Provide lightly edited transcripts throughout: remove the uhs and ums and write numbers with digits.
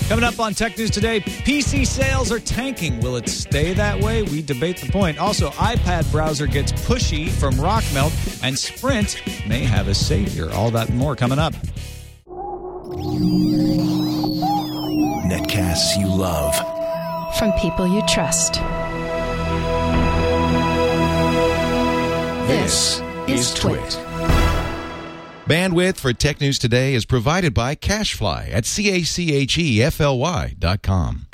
Coming up on Tech News Today, PC sales are tanking. Will it stay that way? We debate the point. Also, iPad browser gets pushy from Rockmelt, and Sprint may have a savior. All that and more coming up. Netcasts you love. From people you trust. This is Twit. Bandwidth for Tech News Today is provided by CacheFly at CACHEFLY.com.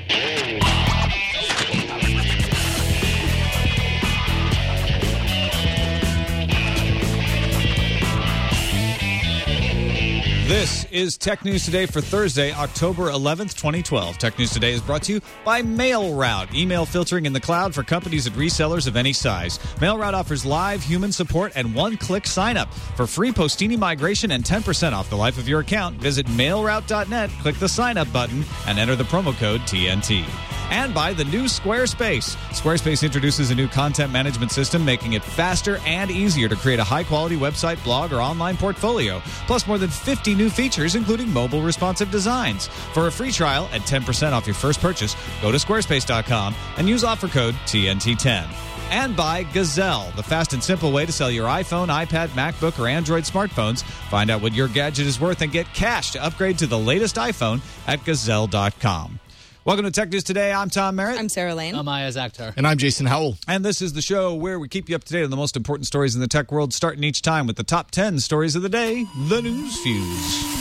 This is Tech News Today for Thursday, October 11th, 2012. Tech News Today is brought to you by MailRoute, email filtering in the cloud for companies and resellers of any size. MailRoute offers live human support and one-click sign-up. For free Postini migration and 10% off the life of your account, visit mailroute.net, click the sign-up button, and enter the promo code TNT. And by the new Squarespace. Squarespace introduces a new content management system, making it faster and easier to create a high-quality website, blog, or online portfolio. Plus more than 50 new features, including mobile responsive designs. For a free trial and 10% off your first purchase, go to squarespace.com and use offer code TNT10. And by Gazelle, the fast and simple way to sell your iPhone, iPad, MacBook, or Android smartphones. Find out what your gadget is worth and get cash to upgrade to the latest iPhone at Gazelle.com. Welcome to Tech News Today. I'm Tom Merritt. I'm Sarah Lane. I'm Ayaz Akhtar. And I'm Jason Howell. And this is the show where we keep you up to date on the most important stories in the tech world, starting each time with the top 10 stories of the day, the News Fuse.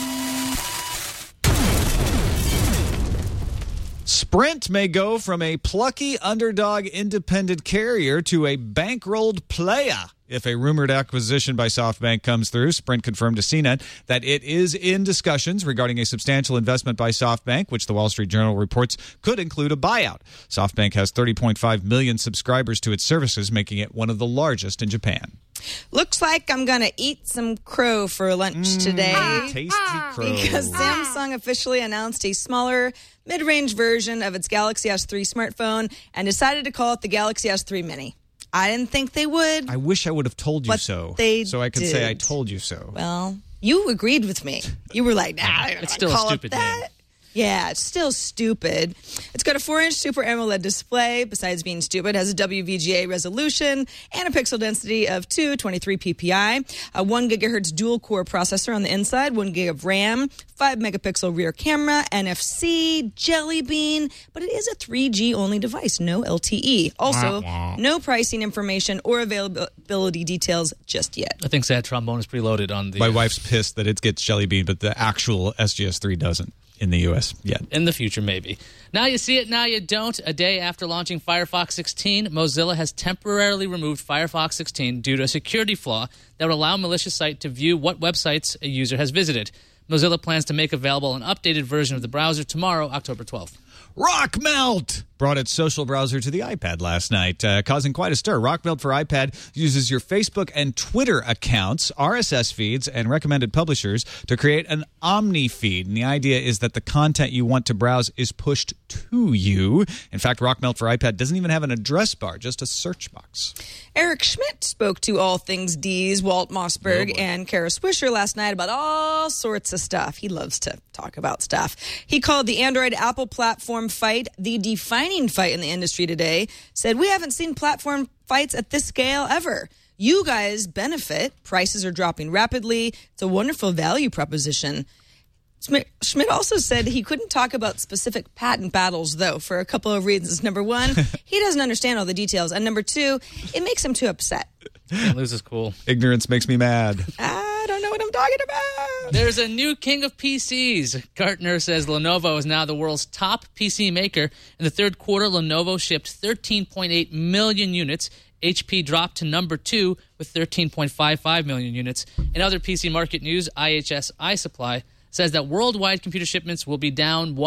Sprint may go from a plucky underdog independent carrier to a bankrolled playa if a rumored acquisition by SoftBank comes through. Sprint confirmed to CNET that it is in discussions regarding a substantial investment by SoftBank, which the Wall Street Journal reports could include a buyout. SoftBank has 30.5 million subscribers to its services, making it one of the largest in Japan. Looks like I'm going to eat some crow for lunch today. Tasty crow. Because Samsung officially announced a smaller, mid-range version of its Galaxy S3 smartphone and decided to call it the Galaxy S3 Mini. I didn't think they would. I wish I would have told you but so. So I could say I told you so. Well, you agreed with me. You were like, nah, it's still a stupid name. Yeah, it's still stupid. It's got a 4-inch Super AMOLED display. Besides being stupid, it has a WVGA resolution and a pixel density of 223 ppi, a 1 gigahertz dual-core processor on the inside, 1 gig of RAM, 5-megapixel rear camera, NFC, Jelly Bean, but it is a 3G-only device, no LTE. Also, no pricing information or availability details just yet. I think sad trombone is preloaded on the... My wife's pissed that it gets Jelly Bean, but the actual SGS3 doesn't. In the U.S. yet. In the future, maybe. Now you see it, now you don't. A day after launching Firefox 16, Mozilla has temporarily removed Firefox 16 due to a security flaw that would allow a malicious site to view what websites a user has visited. Mozilla plans to make available an updated version of the browser tomorrow, October 12th. Rockmelt brought its social browser to the iPad last night, causing quite a stir. Rockmelt for iPad uses your Facebook and Twitter accounts, RSS feeds, and recommended publishers to create an Omni feed. And the idea is that the content you want to browse is pushed to you. In fact, Rockmelt for iPad doesn't even have an address bar, just a search box. Eric Schmidt spoke to All Things D's Walt Mossberg and Kara Swisher last night about all sorts of stuff. He loves to talk about stuff. He called the Android-Apple platform fight the defining fight in the industry today, said, "We haven't seen platform fights at this scale ever. You guys benefit. Prices are dropping rapidly. It's a wonderful value proposition." Schmidt also said he couldn't talk about specific patent battles, though, for a couple of reasons. Number one, he doesn't understand all the details. And number two, it makes him too upset. Can't lose is cool. Ignorance makes me mad. I don't know what I'm talking about. There's a new king of PCs. Gartner says Lenovo is now the world's top PC maker. In the third quarter, Lenovo shipped 13.8 million units. HP dropped to number 2 with 13.55 million units. In other PC market news, IHS iSupply says that worldwide computer shipments will be down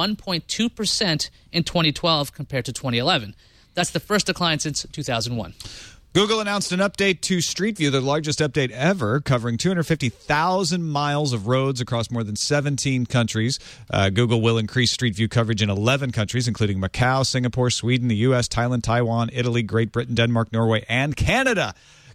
1.2% in 2012 compared to 2011. That's the first decline since 2001. Google announced an update to Street View, the largest update ever, covering 250,000 miles of roads across more than 17 countries. Google will increase Street View coverage in 11 countries, including Macau, Singapore, Sweden, the U.S., Thailand, Taiwan, Italy, Great Britain, Denmark, Norway, and Canada.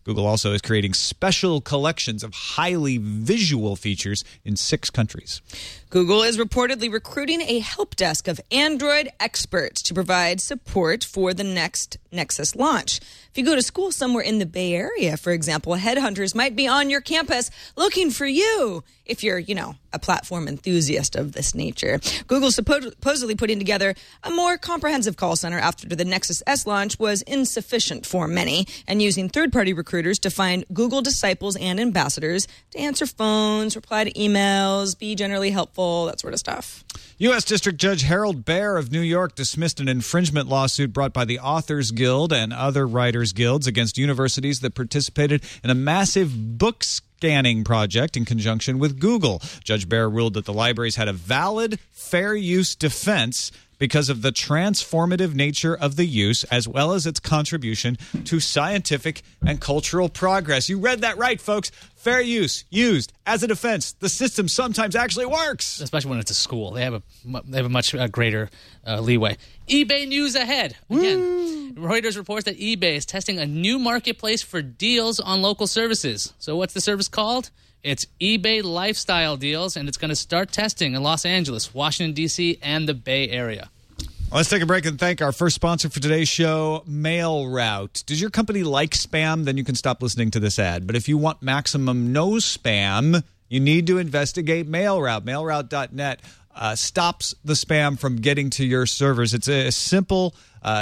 Google also is creating special collections of highly visual features in 6 countries. Google is reportedly recruiting a help desk of Android experts to provide support for the next Nexus launch. If you go to school somewhere in the Bay Area, for example, headhunters might be on your campus looking for you if you're, a platform enthusiast of this nature. Google's supposedly putting together a more comprehensive call center after the Nexus S launch was insufficient for many, and using third-party recruiters to find Google disciples and ambassadors to answer phones, reply to emails, be generally helpful, that sort of stuff. U.S. District Judge Harold Baer of New York dismissed an infringement lawsuit brought by the Authors Guild and other writers' guilds against universities that participated in a massive book scanning project in conjunction with Google. Judge Baer ruled that the libraries had a valid, fair use defense because of the transformative nature of the use, as well as its contribution to scientific and cultural progress. You read that right, folks. Fair use, used as a defense. The system sometimes actually works. Especially when it's a school. They have a much greater leeway. eBay news ahead. Again, Reuters reports that eBay is testing a new marketplace for deals on local services. So what's the service called? It's eBay Lifestyle Deals, and it's going to start testing in Los Angeles, Washington, D.C., and the Bay Area. Let's take a break and thank our first sponsor for today's show, MailRoute. Does your company like spam? Then you can stop listening to this ad. But if you want maximum no spam, you need to investigate MailRoute. MailRoute.net stops the spam from getting to your servers. It's a simple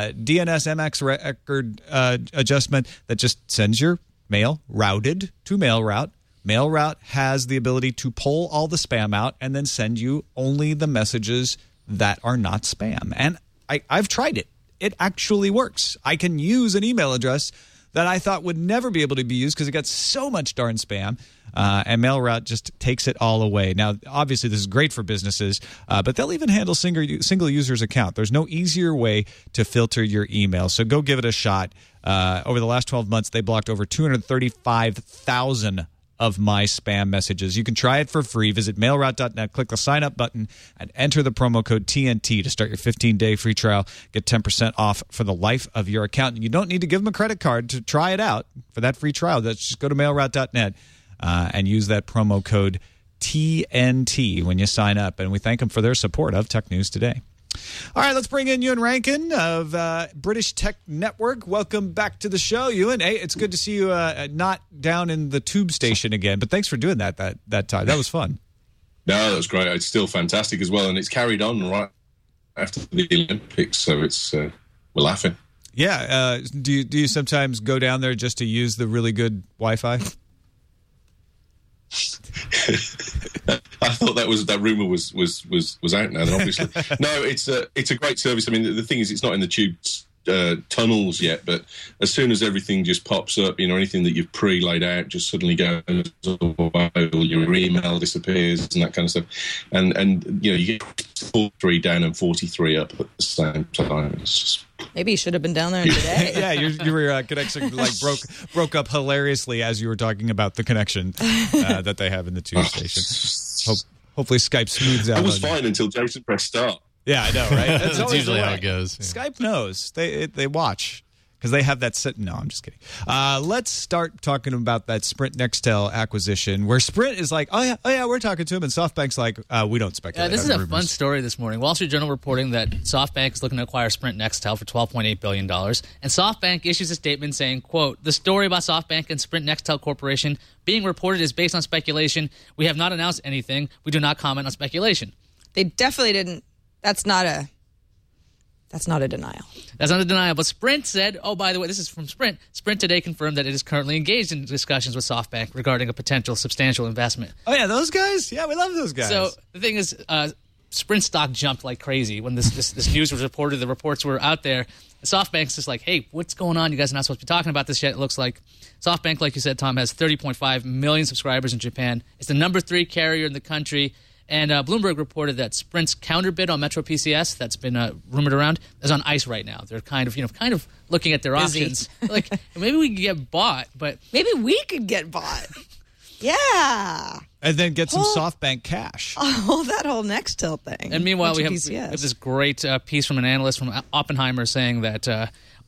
DNS MX record adjustment that just sends your mail routed to MailRoute. MailRoute has the ability to pull all the spam out and then send you only the messages that are not spam. And I've tried it. It actually works. I can use an email address that I thought would never be able to be used because it got so much darn spam, and MailRoute just takes it all away. Now, obviously, this is great for businesses, but they'll even handle single users' account. There's no easier way to filter your email, so go give it a shot. Over the last 12 months, they blocked over 235,000 of my spam messages. You can try it for free. Visit mailroute.net, click the sign up button, and enter the promo code TNT to start your 15-day free trial. Get 10% off for the life of your account. And you don't need to give them a credit card to try it out for that free trial. Just go to mailroute.net and use that promo code TNT when you sign up. And we thank them for their support of Tech News Today. All right, let's bring in Ewan Rankin of British Tech Network. Welcome back to the show, Ewan. Hey, it's good to see you not down in the tube station again, but thanks for doing that time. That was fun. No, that was great. It's still fantastic as well, and it's carried on right after the Olympics, so it's we're laughing. Yeah. Do you sometimes go down there just to use the really good Wi-Fi? I thought that rumor was out now. Then obviously, no. It's a great service. I mean, the thing is, it's not in the tube tunnels yet, but as soon as everything just pops up, anything that you've pre-laid out just suddenly goes away, your email disappears and that kind of stuff, and you get 43 down and 43 up at the same time. It's just. Maybe you should have been down there today. Yeah, your connection broke up hilariously as you were talking about the connection that they have in the tube station. Hopefully Skype smooths out. It was fine until Jason pressed start. Yeah, I know, right? That's usually how it goes. Yeah. Skype knows. They watch. Because they have that set. No, I'm just kidding. Let's start talking about that Sprint Nextel acquisition, where Sprint is like, oh yeah, we're talking to him, and SoftBank's like, we don't speculate. This is a fun story this morning. Wall Street Journal reporting that SoftBank is looking to acquire Sprint Nextel for $12.8 billion. And SoftBank issues a statement saying, quote, "The story about SoftBank and Sprint Nextel Corporation being reported is based on speculation. We have not announced anything. We do not comment on speculation." They definitely didn't. That's not a denial. That's not a denial. But Sprint said, oh, by the way, this is from Sprint. Sprint today confirmed that it is currently engaged in discussions with SoftBank regarding a potential substantial investment. Oh, yeah, those guys? Yeah, we love those guys. So the thing is, Sprint stock jumped like crazy when this news was reported. The reports were out there. SoftBank's just like, hey, what's going on? You guys are not supposed to be talking about this yet. It looks like SoftBank, like you said, Tom, has 30.5 million subscribers in Japan. It's the number 3 carrier in the country. And Bloomberg reported that Sprint's counterbid on Metro PCS that's been rumored around is on ice right now. They're kind of looking at their options. Like, maybe we could get bought, but maybe we could get bought. Yeah. And then get some SoftBank cash. Oh, that whole Nextel thing. And meanwhile, we have this great piece from an analyst from Oppenheimer saying that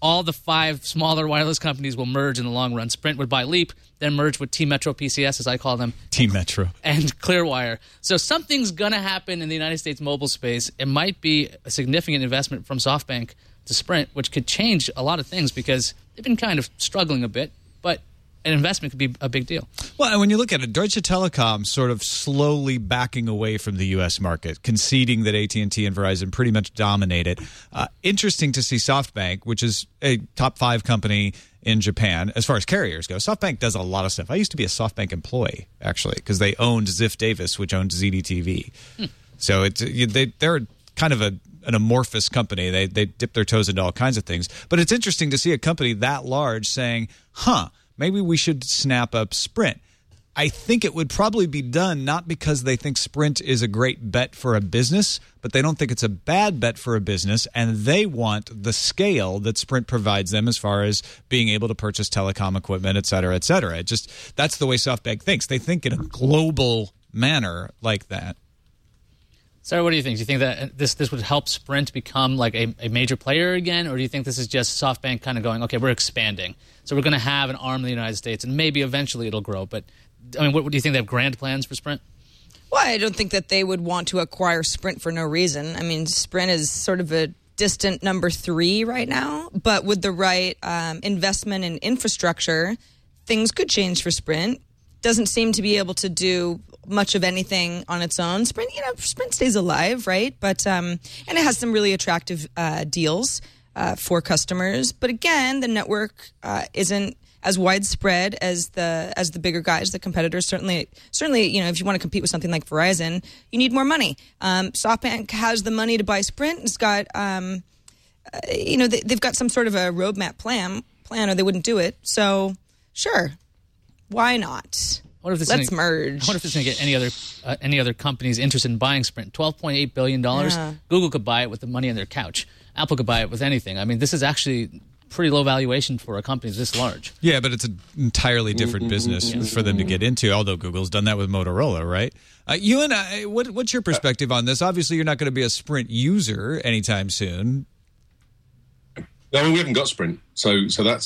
all the 5 smaller wireless companies will merge in the long run. Sprint would buy Leap, then merge with T-Metro PCS, as I call them. T-Metro. And Clearwire. So something's going to happen in the United States mobile space. It might be a significant investment from SoftBank to Sprint, which could change a lot of things because they've been kind of struggling a bit, but an investment could be a big deal. Well, and when you look at it, Deutsche Telekom sort of slowly backing away from the U.S. market, conceding that AT&T and Verizon pretty much dominate it. Interesting to see SoftBank, which is a top 5 company in Japan, as far as carriers go. SoftBank does a lot of stuff. I used to be a SoftBank employee, actually, because they owned Ziff Davis, which owned ZDTV. So they're kind of an amorphous company. They dip their toes into all kinds of things. But it's interesting to see a company that large saying, maybe we should snap up Sprint. I think it would probably be done not because they think Sprint is a great bet for a business, but they don't think it's a bad bet for a business, and they want the scale that Sprint provides them as far as being able to purchase telecom equipment, et cetera, et cetera. That's the way SoftBank thinks. They think in a global manner like that. Sarah, what do you think? Do you think that this would help Sprint become like a major player again, or do you think this is just SoftBank kind of going, okay, we're expanding, so we're going to have an arm in the United States, and maybe eventually it'll grow? But I mean, what do you think? They have grand plans for Sprint? Well, I don't think that they would want to acquire Sprint for no reason. I mean, Sprint is sort of a distant number 3 right now, but with the right investment in infrastructure, things could change for Sprint. Doesn't seem to be able to do much of anything on its own. Sprint stays alive, right? But and it has some really attractive deals for customers. But again, the network isn't as widespread as the bigger guys, the competitors. Certainly, if you want to compete with something like Verizon, you need more money. SoftBank has the money to buy Sprint. It's got, they've got some sort of a roadmap plan, or they wouldn't do it. So, sure, why not? Let's merge. I wonder if it's going to get any other companies interested in buying Sprint. $12.8 billion. Yeah. Google could buy it with the money on their couch. Apple could buy it with anything. I mean, this is actually pretty low valuation for a company this large. Yeah, but it's an entirely different business for them to get into, although Google's done that with Motorola, right? Ewan, what's your perspective on this? Obviously, you're not going to be a Sprint user anytime soon. I mean, we haven't got Sprint, so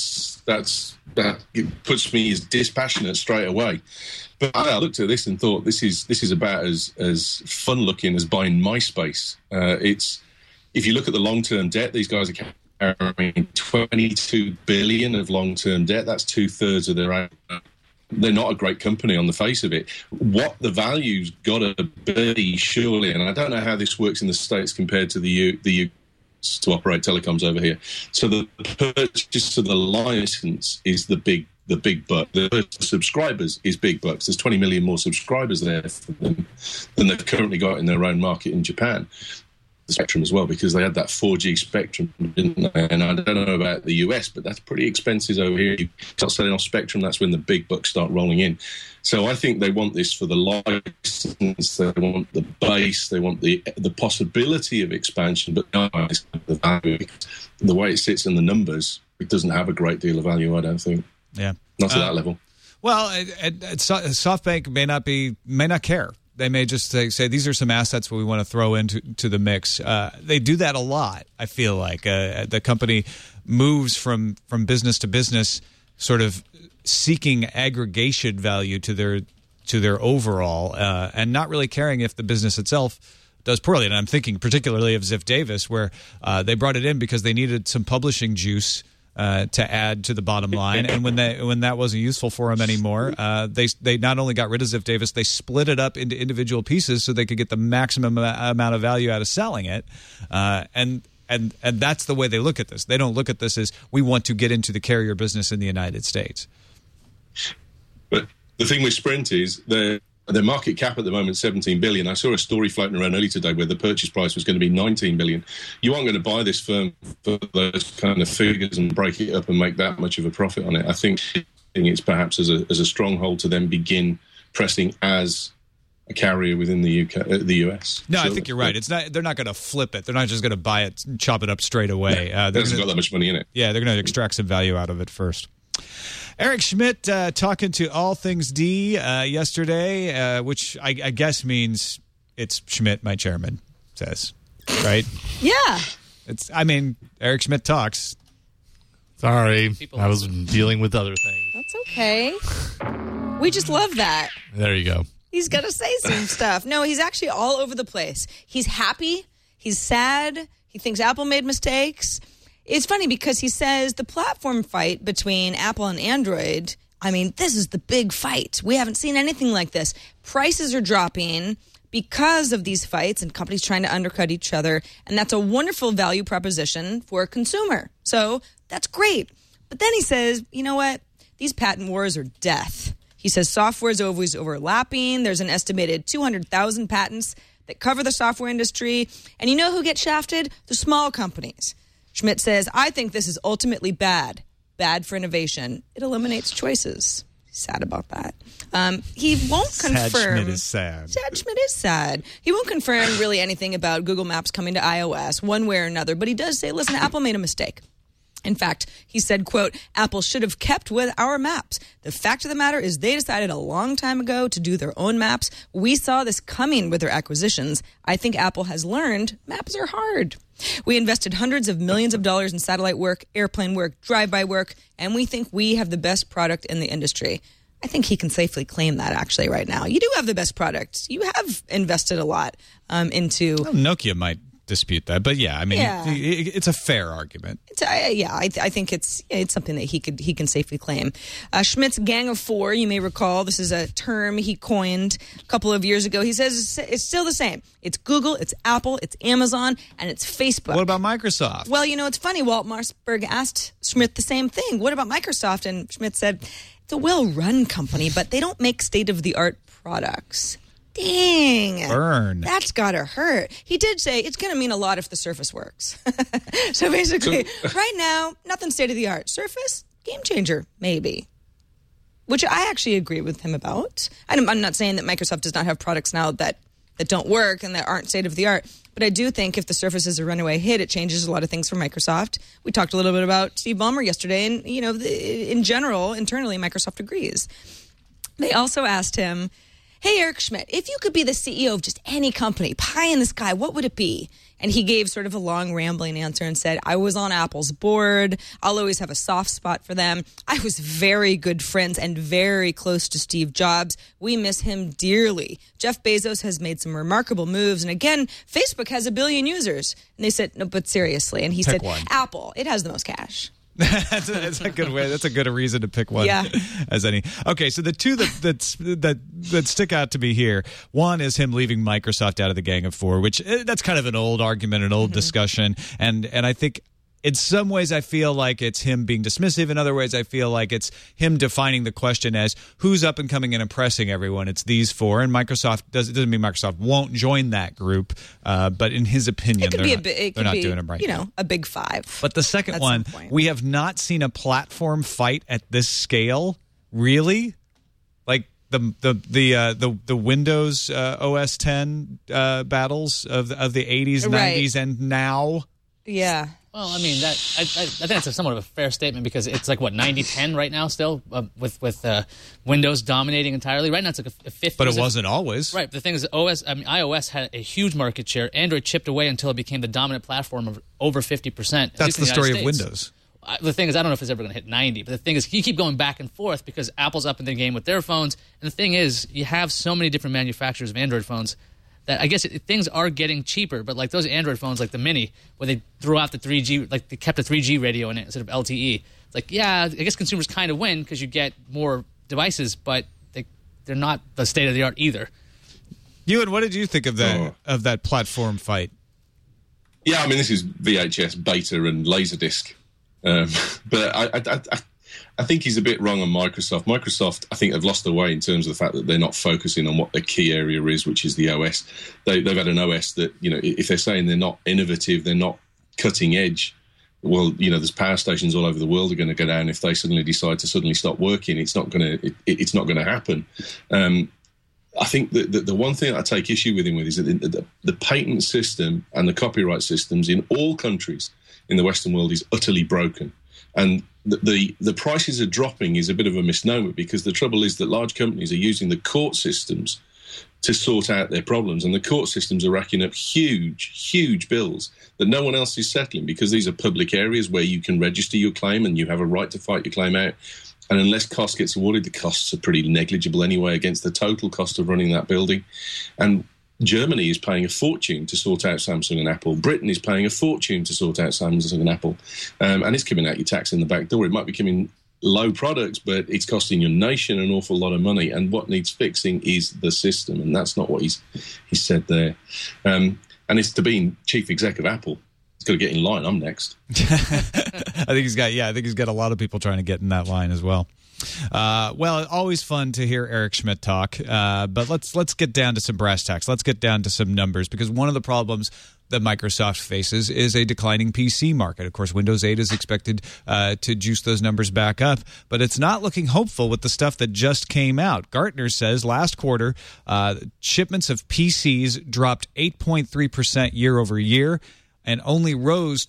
that it puts me as dispassionate straight away. But I looked at this and thought this is about as fun looking as buying MySpace. It's if you look at the long term debt, these guys are carrying $22 billion of long term debt. That's 2/3 of their own. They're not a great company on the face of it. What the value's got to be, surely, and I don't know how this works in the States compared to the UK to operate telecoms over here. So the purchase of the license is the big buck. The subscribers is big bucks. There's 20 million more subscribers there for them than they've currently got in their own market in Japan. The spectrum as well, because they had that 4G spectrum, didn't they? And I don't know about the US, but that's pretty expensive over here. You start selling off spectrum, that's when the big bucks start rolling in. So I think they want this for the license, they want the base, they want the possibility of expansion, but not the value. The way it sits in the numbers, it doesn't have a great deal of value, I don't think. Yeah, not to that level. Well, SoftBank may not care. They may just say these are some assets we want to throw into the mix. They do that a lot, I feel like. The company moves from business to business, sort of seeking aggregation value to their overall, and not really caring if the business itself does poorly. And I'm thinking particularly of Ziff Davis, where they brought it in because they needed some publishing juice to add to the bottom line, and when that wasn't useful for them anymore, they not only got rid of Ziff Davis, they split it up into individual pieces so they could get the maximum amount of value out of selling it, and that's the way they look at this. They don't look at this as we want to get into the carrier business in the United States. But the thing with Sprint is their market cap at the moment is $17 billion. I saw a story floating around early today where the purchase price was going to be $19 billion. You aren't going to buy this firm for those kind of figures and break it up and make that much of a profit on it. I think it's perhaps as a stronghold to then begin pressing as a carrier within the US. No, so I think you're right. They're not going to flip it. They're not just going to buy it and chop it up straight away. It hasn't got that much money in it. Yeah, they're going to extract some value out of it first. Eric Schmidt talking to All Things D yesterday, which I guess means it's Schmidt, my chairman, says, right? Yeah. Eric Schmidt talks. Sorry, People I was dealing with other things. That's okay. We just love that. There you go. He's got to say some stuff. No, he's actually all over the place. He's happy. He's sad. He thinks Apple made mistakes. It's funny because he says the platform fight between Apple and Android, I mean, this is the big fight. We haven't seen anything like this. Prices are dropping because of these fights and companies trying to undercut each other. And that's a wonderful value proposition for a consumer. So that's great. But then he says, you know what? These patent wars are death. He says software is always overlapping. There's an estimated 200,000 patents that cover the software industry. And you know who gets shafted? The small companies. Schmidt says, I think this is ultimately bad. Bad for innovation. It eliminates choices. He's sad about that. He won't confirm. Sad Schmidt is sad. Sad Schmidt is sad. He won't confirm really anything about Google Maps coming to iOS one way or another. But he does say, listen, Apple made a mistake. In fact, he said, quote, Apple should have kept with our maps. The fact of the matter is they decided a long time ago to do their own maps. We saw this coming with their acquisitions. I think Apple has learned maps are hard. We invested hundreds of millions of dollars in satellite work, airplane work, drive-by work, and we think we have the best product in the industry. I think he can safely claim that actually right now. You do have the best product. You have invested a lot into... Well, Nokia might dispute that, but yeah, I mean, it's a fair argument. I think it's something that he can safely claim. Schmidt's Gang of Four, you may recall, this is a term he coined a couple of years ago. He says it's still the same. It's Google, it's Apple, it's Amazon, and it's Facebook. What about Microsoft? Well, it's funny. Walt Mossberg asked Schmidt the same thing. What about Microsoft? And Schmidt said, it's a well-run company, but they don't make state-of-the-art products. Dang. Burn. That's got to hurt. He did say it's going to mean a lot if the Surface works. So basically, right now, nothing state-of-the-art. Surface, game changer, maybe. Which I actually agree with him about. I'm not saying that Microsoft does not have products now that don't work and that aren't state-of-the-art. But I do think if the Surface is a runaway hit, it changes a lot of things for Microsoft. We talked a little bit about Steve Ballmer yesterday, and, in general, internally, Microsoft agrees. They also asked him, hey, Eric Schmidt, if you could be the CEO of just any company, pie in the sky, what would it be? And he gave sort of a long, rambling answer and said, I was on Apple's board. I'll always have a soft spot for them. I was very good friends and very close to Steve Jobs. We miss him dearly. Jeff Bezos has made some remarkable moves. And again, Facebook has 1 billion users. And they said, no, but seriously. And he said, Apple, it has the most cash. That's a good way. That's a good reason to pick one as any. Okay, so the two that stick out to me here. One is him leaving Microsoft out of the Gang of Four, which that's kind of an old argument, an old discussion, and I think. In some ways, I feel like it's him being dismissive. In other ways, I feel like it's him defining the question as who's up and coming and impressing everyone. It's these four, and Microsoft doesn't mean Microsoft won't join that group. But in his opinion, they're not doing it right. A big five. But the second one, we have not seen a platform fight at this scale. Really, like the Windows OS 10 battles of the 80s, 90s, and now. Yeah. Well, I mean, I think that's somewhat of a fair statement because it's like, 90-10 right now still with Windows dominating entirely. Right now it's like a 50. But it wasn't always. Right. The thing is, iOS had a huge market share. Android chipped away until it became the dominant platform of over 50%. That's the story of Windows. The thing is, I don't know if it's ever going to hit 90, but the thing is, you keep going back and forth because Apple's up in the game with their phones. And the thing is, you have so many different manufacturers of Android phones that I guess things are getting cheaper, but like those Android phones, like the Mini, where they threw out the 3G, like they kept a 3G radio in it instead of LTE. It's like, yeah, I guess consumers kind of win because you get more devices, but they're not the state of the art either. Ewan, what did you think of that platform fight? Yeah, I mean, this is VHS, beta, and Laserdisc, but I think he's a bit wrong on Microsoft. Microsoft, I think, have lost their way in terms of the fact that they're not focusing on what their key area is, which is the OS. They've had an OS that, if they're saying they're not innovative, they're not cutting edge, well, there's power stations all over the world are going to go down if they suddenly decide to stop working. It's not going to happen. I think that the one thing I take issue with him with is that the patent system and the copyright systems in all countries in the Western world is utterly broken. And the prices are dropping is a bit of a misnomer because the trouble is that large companies are using the court systems to sort out their problems. And the court systems are racking up huge bills that no one else is settling, because these are public areas where you can register your claim and you have a right to fight your claim out. And unless cost gets awarded, the costs are pretty negligible anyway against the total cost of running that building. And Germany is paying a fortune to sort out Samsung and Apple. Britain is paying a fortune to sort out Samsung and Apple. And it's coming out your tax in the back door. It might be coming low products, but it's costing your nation an awful lot of money. And what needs fixing is the system. And that's not what he said there. And it's to being chief exec of Apple. Got to get in line. I'm next. I think he's got a lot of people trying to get in that line as well. Well, always fun to hear Eric Schmidt talk, but let's get down to some brass tacks. Let's get down to some numbers, because one of the problems that Microsoft faces is a declining PC market. Of course, Windows 8 is expected to juice those numbers back up, but it's not looking hopeful with the stuff that just came out. Gartner says last quarter, shipments of PCs dropped 8.3% year over year, and only rose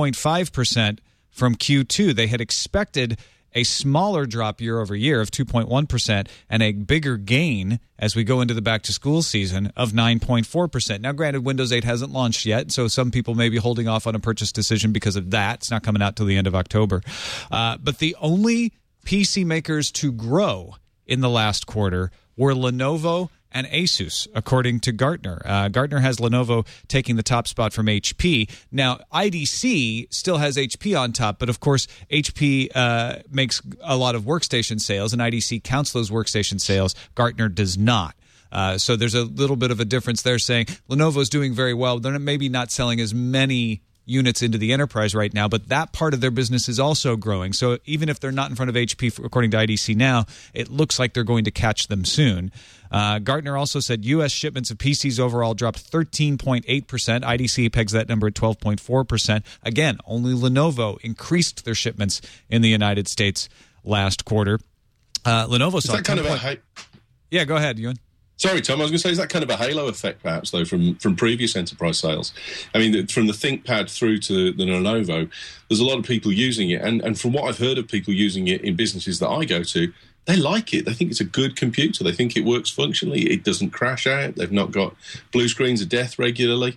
2.5% from Q2. They had expected a smaller drop year over year of 2.1% and a bigger gain as we go into the back-to-school season of 9.4%. Now, granted, Windows 8 hasn't launched yet, so some people may be holding off on a purchase decision because of that. It's not coming out till the end of October. But the only PC makers to grow in the last quarter were Lenovo and Asus, according to Gartner. Gartner has Lenovo taking the top spot from HP. Now, IDC still has HP on top, but of course, HP makes a lot of workstation sales, and IDC counts those workstation sales. Gartner does not. So there's a little bit of a difference there, saying Lenovo's doing very well. They're maybe not selling as many units into the enterprise right now, but that part of their business is also growing. So even if they're not in front of HP, according to IDC now, it looks like they're going to catch them soon. Gartner also said U.S. shipments of PCs overall dropped 13.8%. IDC pegs that number at 12.4%. Again, only Lenovo increased their shipments in the United States last quarter. Lenovo saw that kind of a Yeah, go ahead, Ewan. Sorry, Tom, I was going to say, is that kind of a halo effect, perhaps, though, from previous enterprise sales? I mean, from the ThinkPad through to the Lenovo, there's a lot of people using it. And from what I've heard of people using it in businesses that I go to, they like it. They think it's a good computer. They think it works functionally. It doesn't crash out. They've not got blue screens of death regularly.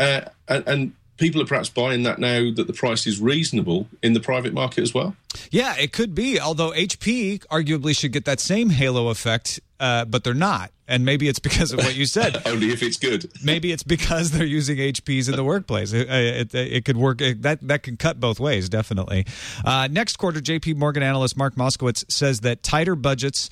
And people are perhaps buying that now that the price is reasonable in the private market as well. Yeah, it could be, although HP arguably should get that same halo effect, but they're not. And maybe it's because of what you said. Only if it's good. Maybe it's because they're using HPs in the workplace. It could work. That could cut both ways, definitely. Next quarter, J.P. Morgan analyst Mark Moskowitz says that tighter budgets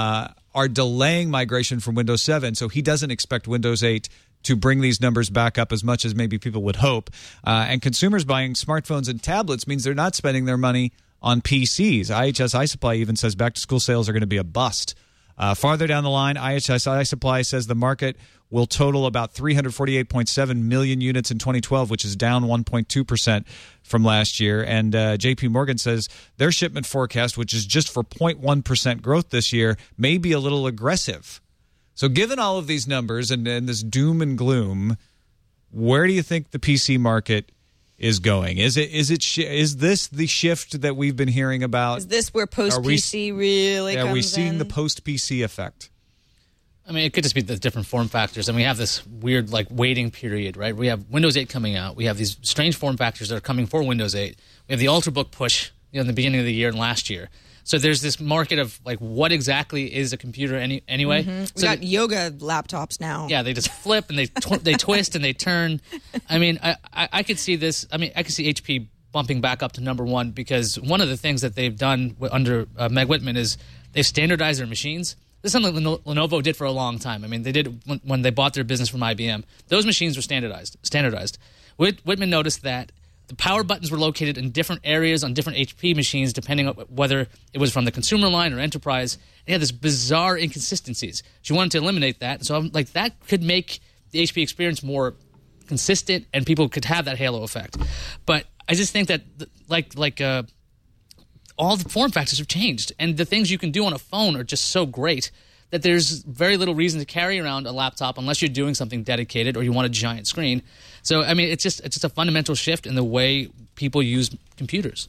are delaying migration from Windows 7, so he doesn't expect Windows 8 to bring these numbers back up as much as maybe people would hope. And consumers buying smartphones and tablets means they're not spending their money on PCs. IHS iSupply even says back-to-school sales are going to be a bust. Farther down the line, IHS iSupply says the market will total about 348.7 million units in 2012, which is down 1.2% from last year. And J.P. Morgan says their shipment forecast, which is just for 0.1% growth this year, may be a little aggressive. So given all of these numbers and this doom and gloom, where do you think the PC market is going? Is this the shift that we've been hearing about? Is this where post-PC really comes in? Are we seeing the post-PC effect? I mean, it could just be the different form factors. And we have this weird, waiting period, right? We have Windows 8 coming out. We have these strange form factors that are coming for Windows 8. We have the Ultrabook push in the beginning of the year and last year. So there's this market of, what exactly is a computer anyway? Mm-hmm. We got yoga laptops now. Yeah, they just flip and they twist and they turn. I mean, I could see this. I mean, I could see HP bumping back up to number one, because one of the things that they've done under Meg Whitman is they've standardized their machines. This is something Lenovo did for a long time. I mean, they did when they bought their business from IBM. Those machines were standardized. Whitman noticed that the power buttons were located in different areas on different HP machines, depending on whether it was from the consumer line or enterprise. And had this bizarre inconsistencies. She wanted to eliminate that. So I'm like, that could make the HP experience more consistent, and people could have that halo effect. But I just think that all the form factors have changed, and the things you can do on a phone are just so great that there's very little reason to carry around a laptop unless you're doing something dedicated or you want a giant screen. So, I mean, it's just a fundamental shift in the way people use computers.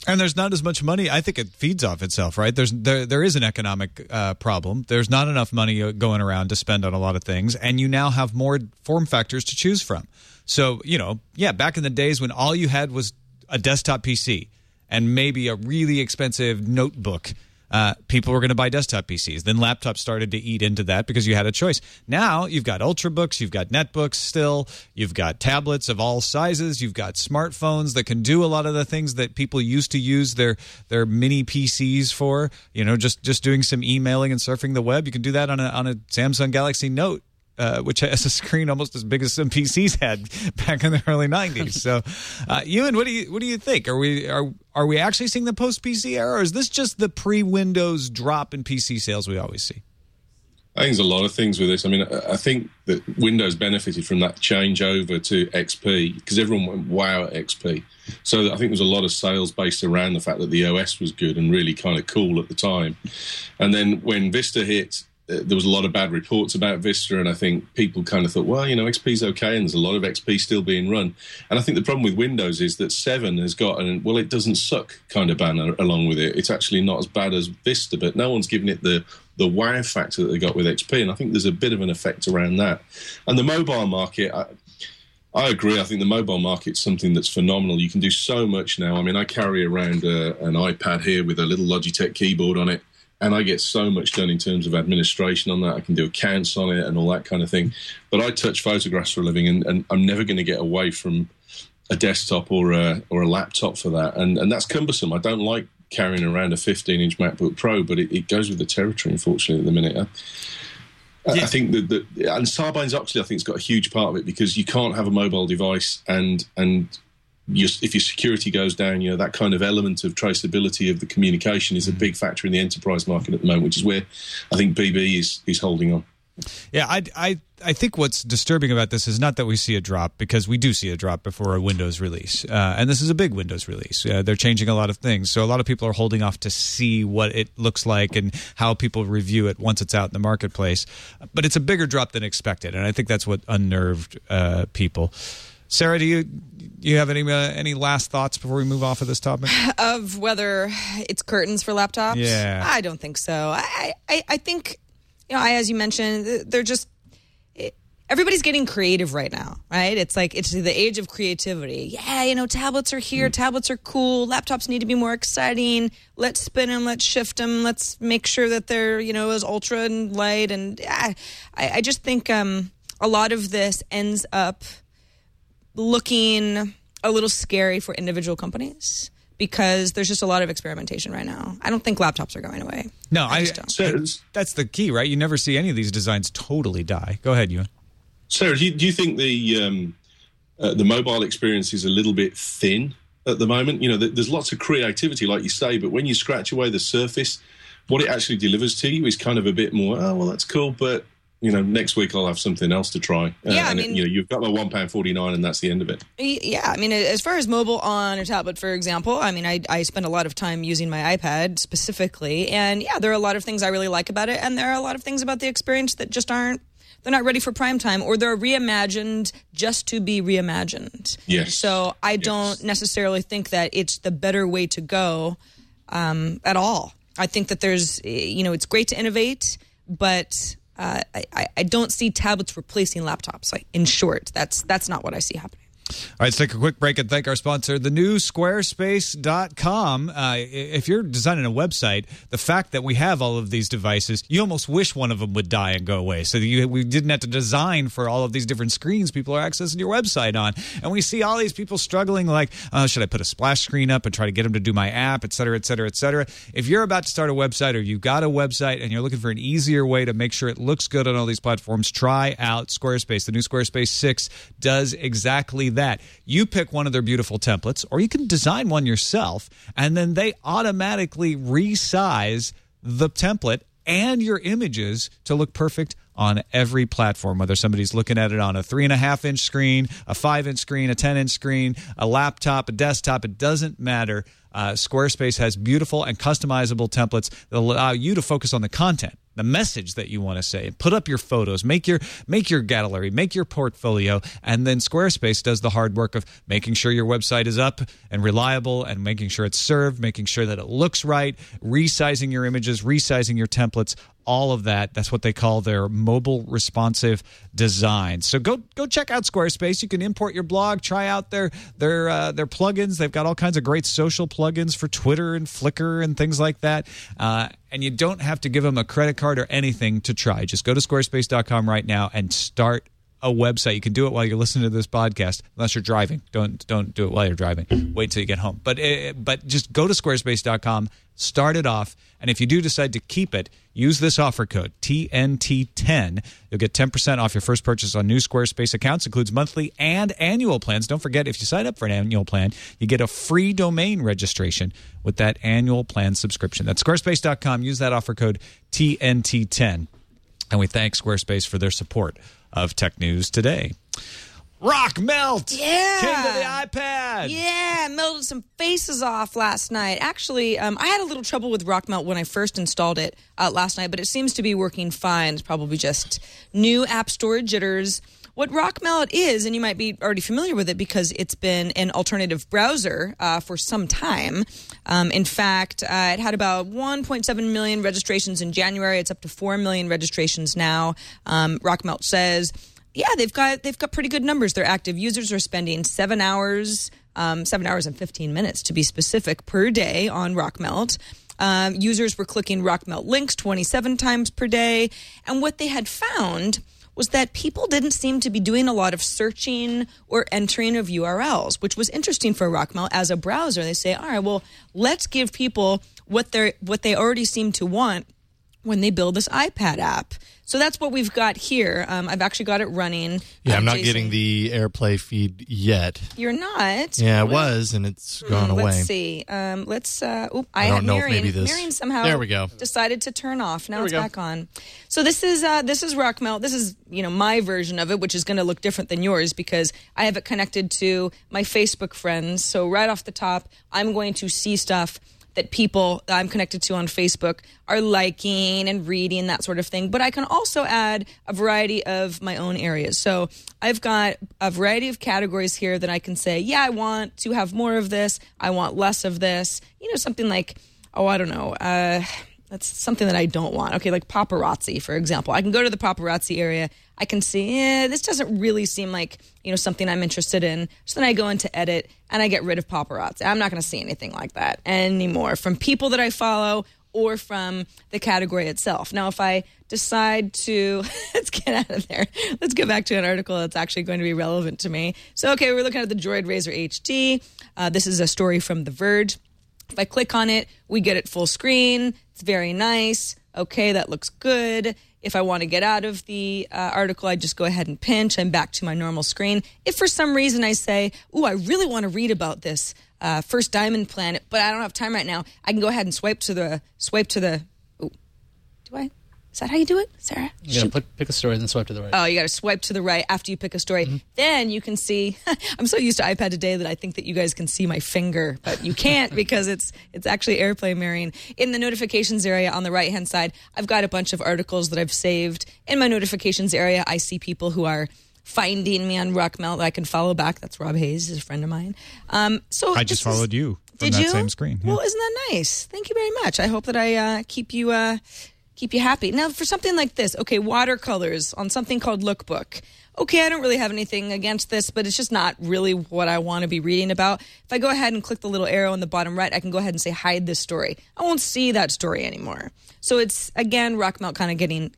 And there's not as much money. I think it feeds off itself, right? There is an economic problem. There's not enough money going around to spend on a lot of things, and you now have more form factors to choose from. So, back in the days when all you had was a desktop PC and maybe a really expensive notebook, people were going to buy desktop PCs. Then laptops started to eat into that because you had a choice. Now you've got Ultrabooks, you've got Netbooks still, you've got tablets of all sizes, you've got smartphones that can do a lot of the things that people used to use their mini PCs for. Just doing some emailing and surfing the web. You can do that on a Samsung Galaxy Note. Which has a screen almost as big as some PCs had back in the early 90s. So, Ewan, what do you think? Are we actually seeing the post-PC era, or is this just the pre-Windows drop in PC sales we always see? I think there's a lot of things with this. I mean, I think that Windows benefited from that change over to XP because everyone went wow at XP. So I think there's a lot of sales based around the fact that the OS was good and really kind of cool at the time. And then when Vista hit, there was a lot of bad reports about Vista, and I think people kind of thought, well, XP's okay, and there's a lot of XP still being run. And I think the problem with Windows is that 7 has got it doesn't suck kind of banner along with it. It's actually not as bad as Vista, but no one's given it the wow factor that they got with XP, and I think there's a bit of an effect around that. And the mobile market, I agree. I think the mobile market's something that's phenomenal. You can do so much now. I mean, I carry around an iPad here with a little Logitech keyboard on it, and I get so much done in terms of administration on that. I can do accounts on it and all that kind of thing. But I touch photographs for a living, and I'm never going to get away from a desktop or a laptop for that. And that's cumbersome. I don't like carrying around a 15-inch MacBook Pro, but it goes with the territory, unfortunately, at the minute. I think that and Sarbanes-Oxley, I think, has got a huge part of it because you can't have a mobile device and if your security goes down, that kind of element of traceability of the communication is a big factor in the enterprise market at the moment, which is where I think BB is holding on. Yeah, I think what's disturbing about this is not that we see a drop, because we do see a drop before a Windows release. And this is a big Windows release. They're changing a lot of things. So a lot of people are holding off to see what it looks like and how people review it once it's out in the marketplace. But it's a bigger drop than expected, and I think that's what unnerved people. Sarah, do you have any last thoughts before we move off of this topic? Of whether it's curtains for laptops? Yeah. I don't think so. I think, as you mentioned, they're just... Everybody's getting creative right now, right? It's like it's the age of creativity. Yeah, tablets are here. Tablets are cool. Laptops need to be more exciting. Let's spin them. Let's shift them. Let's make sure that they're, as ultra and light. And I just think a lot of this ends up looking a little scary for individual companies because there's just a lot of experimentation right now. I don't think laptops are going away. No, I just don't. That's the key, right? You never see any of these designs totally die. Go ahead, Ewan. Sarah, do you think the mobile experience is a little bit thin at the moment? There's lots of creativity, like you say, but when you scratch away the surface, what it actually delivers to you is kind of a bit more, oh, well, that's cool, but next week I'll have something else to try. You've got my £1.49 and that's the end of it. Yeah, as far as mobile on a tablet, for example, I spend a lot of time using my iPad specifically, and there are a lot of things I really like about it, and there are a lot of things about the experience that just they're not ready for prime time, or they're reimagined just to be reimagined. Yes. So I don't necessarily think that it's the better way to go at all. I think that there's, it's great to innovate, but I don't see tablets replacing laptops. Like, in short, that's not what I see happening. All right, let's take a quick break and thank our sponsor, the new Squarespace.com. If you're designing a website, the fact that we have all of these devices, you almost wish one of them would die and go away so that we didn't have to design for all of these different screens people are accessing your website on. And we see all these people struggling like, should I put a splash screen up and try to get them to do my app, et cetera, et cetera, et cetera. If you're about to start a website or you've got a website and you're looking for an easier way to make sure it looks good on all these platforms, try out Squarespace. The new Squarespace 6 does exactly that. You pick one of their beautiful templates, or you can design one yourself, and then they automatically resize the template and your images to look perfect on every platform, whether somebody's looking at it on a 3.5-inch screen, a 5-inch screen, a 10-inch screen, a laptop, a desktop, it doesn't matter. Squarespace has beautiful and customizable templates that allow you to focus on the content the message that you want to say. Put up your photos, make your gallery, make your portfolio, and then Squarespace does the hard work of making sure your website is up and reliable and making sure it's served, making sure that it looks right, resizing your images, resizing your templates, all of that. That's what they call their mobile responsive design. So go check out Squarespace. You can import your blog, try out their plugins. They've got all kinds of great social plugins for Twitter and Flickr and things like that. And you don't have to give them a credit card or anything to try. Just go to squarespace.com right now and start a website. You can do it while you're listening to this podcast, unless you're driving. Don't do it while you're driving. Wait till you get home. But just go to squarespace.com, start it off, and if you do decide to keep it, use this offer code TNT10. You'll get 10% off your first purchase on new Squarespace accounts. Includes monthly and annual plans. Don't forget, if you sign up for an annual plan, you get a free domain registration with that annual plan subscription. That's squarespace.com. Use that offer code TNT10. And we thank Squarespace for their support of Tech News Today. Rock Melt! Yeah! Came to the iPad! Yeah, melted some faces off last night. Actually, I had a little trouble with Rock Melt when I first installed it last night, but it seems to be working fine. It's probably just new App Store jitters. What Rock Melt is, and you might be already familiar with it because it's been an alternative browser for some time. In fact, it had about 1.7 million registrations in January. It's up to 4 million registrations now. Rock Melt says, yeah, they've got pretty good numbers. Their active users are spending 7 hours and 15 minutes to be specific per day on Rock Melt. Users were clicking Rock Melt links 27 times per day, and what they had found was that people didn't seem to be doing a lot of searching or entering of URLs, which was interesting for Rock Melt as a browser. They say, all right, well, let's give people what they already seem to want when they build this iPad app. So that's what we've got here. I've actually got it running. Yeah, I'm not Jason, getting the AirPlay feed yet. You're not? Yeah, it was, and it's gone away. Let's see. I don't know if maybe this. Marion somehow There we go. decided to turn off. Now There we it's go. back on. So this is Rock Melt. This is my version of it, which is going to look different than yours because I have it connected to my Facebook friends. So right off the top, I'm going to see stuff that people that I'm connected to on Facebook are liking and reading, that sort of thing. But I can also add a variety of my own areas. So I've got a variety of categories here that I can say, yeah, I want to have more of this. I want less of this. Something like, I don't know. That's something that I don't want. Okay, like paparazzi, for example. I can go to the paparazzi area. I can see, this doesn't really seem like, something I'm interested in. So then I go into edit and I get rid of paparazzi. I'm not going to see anything like that anymore from people that I follow or from the category itself. Now, if I decide to, let's get out of there. Let's go back to an article that's actually going to be relevant to me. So, okay, we're looking at the Droid Razr HD. This is a story from The Verge. If I click on it, we get it full screen. It's very nice. Okay, that looks good. If I want to get out of the article, I just go ahead and pinch. I'm back to my normal screen. If for some reason I say, I really want to read about this First Diamond Planet, but I don't have time right now, I can go ahead and swipe to the. Do I? Is that how you do it, Sarah? You gotta pick a story, then swipe to the right. Oh, you got to swipe to the right after you pick a story. Mm-hmm. Then you can see. I'm so used to iPad today that I think that you guys can see my finger, but you can't because it's actually AirPlay mirroring. In the notifications area on the right-hand side, I've got a bunch of articles that I've saved. In my notifications area, I see people who are finding me on Rock Melt that I can follow back. That's Rob Hayes, is a friend of mine. So I just followed you from did that you? same screen. Yeah. Well, isn't that nice? Thank you very much. I hope that I keep you happy. Now, for something like this, okay, watercolors on something called Lookbook. Okay, I don't really have anything against this, but it's just not really what I want to be reading about. If I go ahead and click the little arrow in the bottom right, I can go ahead and say hide this story. I won't see that story anymore. So it's, again, Rock Melt kind of getting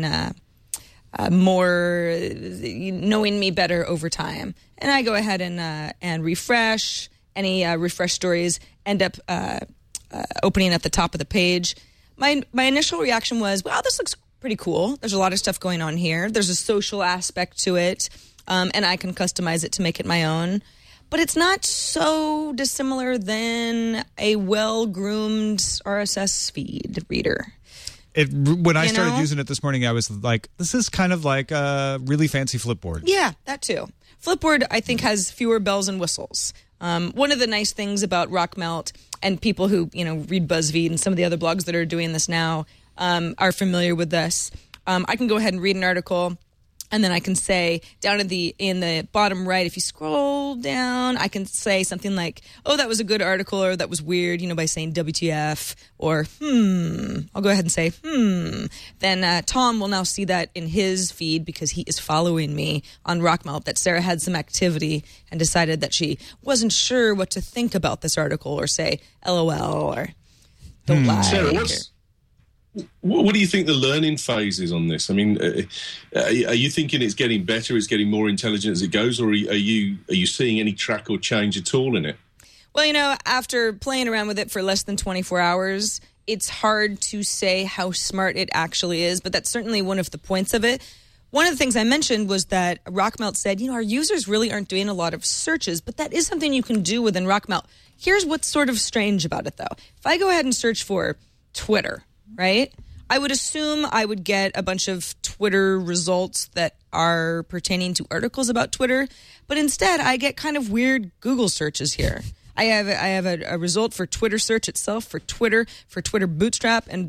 more, knowing me better over time. And I go ahead and refresh. Any refresh stories end up opening at the top of the page. My initial reaction was, wow, this looks pretty cool. There's a lot of stuff going on here. There's a social aspect to it, and I can customize it to make it my own. But it's not so dissimilar than a well-groomed RSS feed reader. When I started using it this morning, I was like, this is kind of like a really fancy Flipboard. Yeah, that too. Flipboard, I think, has fewer bells and whistles. One of the nice things about Rock Melt and people who, read BuzzFeed and some of the other blogs that are doing this now, are familiar with this. I can go ahead and read an article. And then I can say down in the bottom right, if you scroll down, I can say something like, oh, that was a good article, or that was weird, by saying WTF, or I'll go ahead and say, Then Tom will now see that in his feed because he is following me on Rockmelt, that Sarah had some activity and decided that she wasn't sure what to think about this article, or say LOL, or don't lie. Sarah, what do you think the learning phase is on this? I mean, are you thinking it's getting better, it's getting more intelligent as it goes, or are you seeing any track or change at all in it? Well, after playing around with it for less than 24 hours, it's hard to say how smart it actually is, but that's certainly one of the points of it. One of the things I mentioned was that Rockmelt said, our users really aren't doing a lot of searches, but that is something you can do within Rockmelt. Here's what's sort of strange about it, though. If I go ahead and search for Twitter, right? I would assume I would get a bunch of Twitter results that are pertaining to articles about Twitter, but instead I get kind of weird Google searches here. I have a result for Twitter search itself, for Twitter Bootstrap, and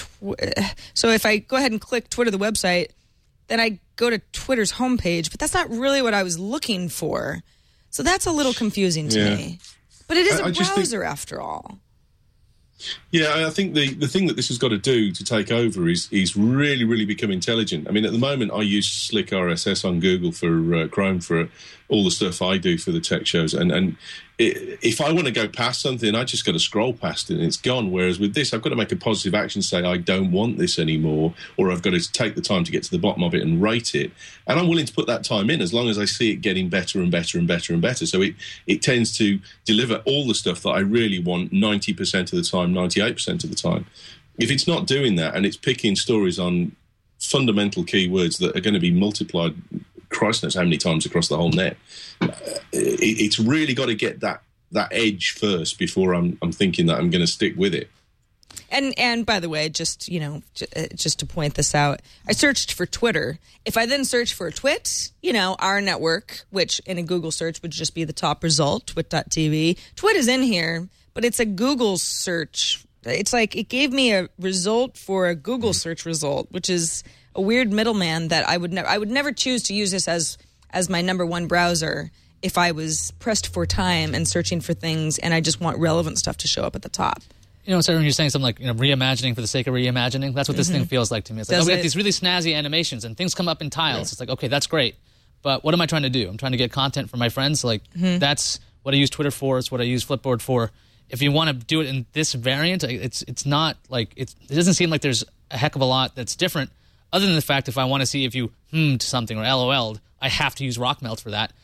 so if I go ahead and click Twitter, the website, then I go to Twitter's homepage, but that's not really what I was looking for. So that's a little confusing to me. But it is a browser after all. Yeah, I think the thing that this has got to do to take over is really, really become intelligent. I mean, at the moment, I use Slick RSS on Google for Chrome for all the stuff I do for the tech shows. And if I want to go past something, I just got to scroll past it and it's gone. Whereas with this, I've got to make a positive action, say, I don't want this anymore, or I've got to take the time to get to the bottom of it and rate it. And I'm willing to put that time in as long as I see it getting better and better and better and better. So it tends to deliver all the stuff that I really want 90% of the time, 98% of the time. If it's not doing that and it's picking stories on fundamental keywords that are going to be multiplied Christ knows how many times across the whole net, it's really got to get that edge first before I'm thinking that I'm going to stick with it. And by the way, just to point this out, I searched for Twitter. If I then search for Twit, our network, which in a Google search would just be the top result, twit.tv. Twit is in here, but it's a Google search. It's like it gave me a result for a Google search result, which is a weird middleman that I would never choose to use this as my number one browser if I was pressed for time and searching for things and I just want relevant stuff to show up at the top. Sarah, when you're saying something like reimagining for the sake of reimagining, that's what this thing feels like to me. It's like, we have these really snazzy animations and things come up in tiles. Yeah. It's like, okay, that's great, but what am I trying to do? I'm trying to get content for my friends. Like that's what I use Twitter for. It's what I use Flipboard for. If you want to do it in this variant, it's not like it doesn't seem like there's a heck of a lot that's different. Other than the fact, if I want to see if you to something or LOL'd, I have to use Rockmelt for that.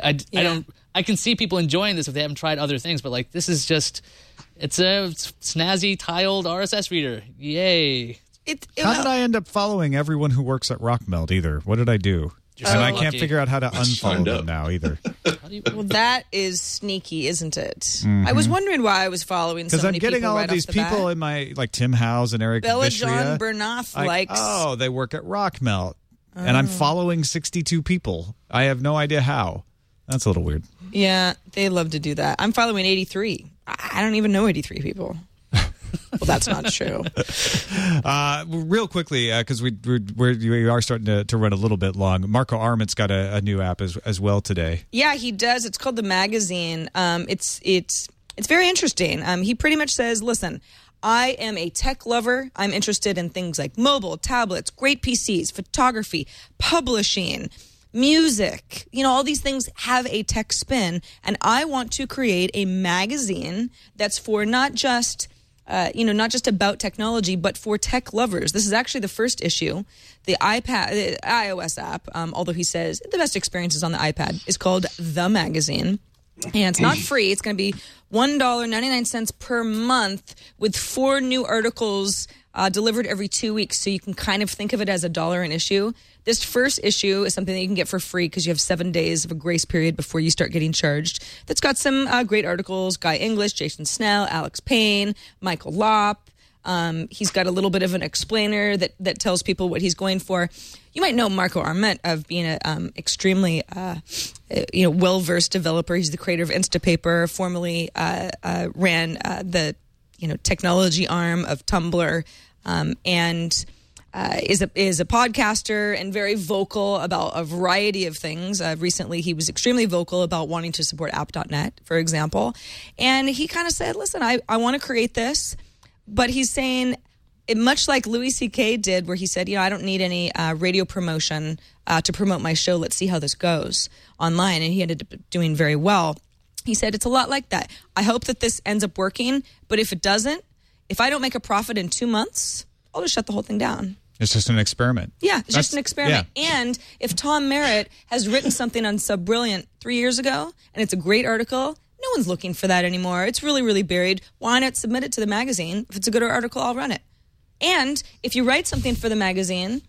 I can see people enjoying this if they haven't tried other things, but this is just, it's a snazzy tiled RSS reader. Yay! How did I end up following everyone who works at Rockmelt either? What did I do? I can't figure out how to unfollow them now either. Well, that is sneaky, isn't it? Mm-hmm. I was wondering why I was following so many people. Because I'm getting all of these people in my, Tim Howes and Eric Bella Vishria. John Bernath likes. Oh, they work at Rockmelt. And I'm following 62 people. I have no idea how. That's a little weird. Yeah, they love to do that. I'm following 83. I don't even know 83 people. Well, that's not true. Real quickly, because we are starting to run a little bit long. Marco Arment's got a new app as well today. Yeah, he does. It's called The Magazine. It's very interesting. He pretty much says, listen, I am a tech lover. I'm interested in things like mobile, tablets, great PCs, photography, publishing, music. All these things have a tech spin, and I want to create a magazine that's for not just about technology, but for tech lovers. This is actually the first issue. The iOS app, although he says the best experience is on the iPad, is called The Magazine. And it's not free. It's going to be $1.99 per month with 4 new articles delivered every 2 weeks. So you can kind of think of it as $1 an issue. This first issue is something that you can get for free because you have 7 days of a grace period before you start getting charged. That's got some great articles. Guy English, Jason Snell, Alex Payne, Michael Lopp. He's got a little bit of an explainer that tells people what he's going for. You might know Marco Arment of being an extremely well-versed developer. He's the creator of Instapaper, formerly ran the technology arm of Tumblr. and is a podcaster and very vocal about a variety of things. Recently, he was extremely vocal about wanting to support app.net, for example. And he kind of said, listen, I want to create this. But he's saying, much like Louis C.K. did, where he said, I don't need any radio promotion to promote my show. Let's see how this goes online. And he ended up doing very well. He said, it's a lot like that. I hope that this ends up working. But if it doesn't, if I don't make a profit in 2 months, I'll just shut the whole thing down. It's just an experiment. Yeah, it's just an experiment. Yeah. And if Tom Merritt has written something on Subbrilliant 3 years ago, and it's a great article, no one's looking for that anymore. It's really, really buried. Why not submit it to the magazine? If it's a good article, I'll run it. And if you write something for the magazine,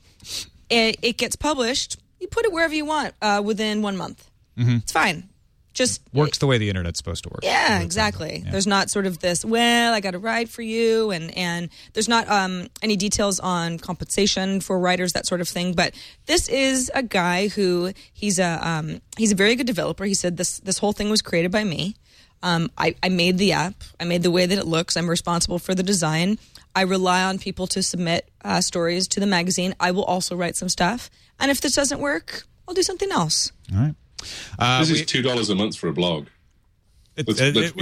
it gets published, you put it wherever you want within 1 month. Mm-hmm. It's fine. Just works the way the internet's supposed to work. Yeah, exactly. Yeah. There's not sort of this, I got to write for you, and there's not any details on compensation for writers, that sort of thing. But this is a guy who he's a very good developer. He said this whole thing was created by me. I made the app. I made the way that it looks. I'm responsible for the design. I rely on people to submit stories to the magazine. I will also write some stuff. And if this doesn't work, I'll do something else. All right. This is $2 a month for a blog. It's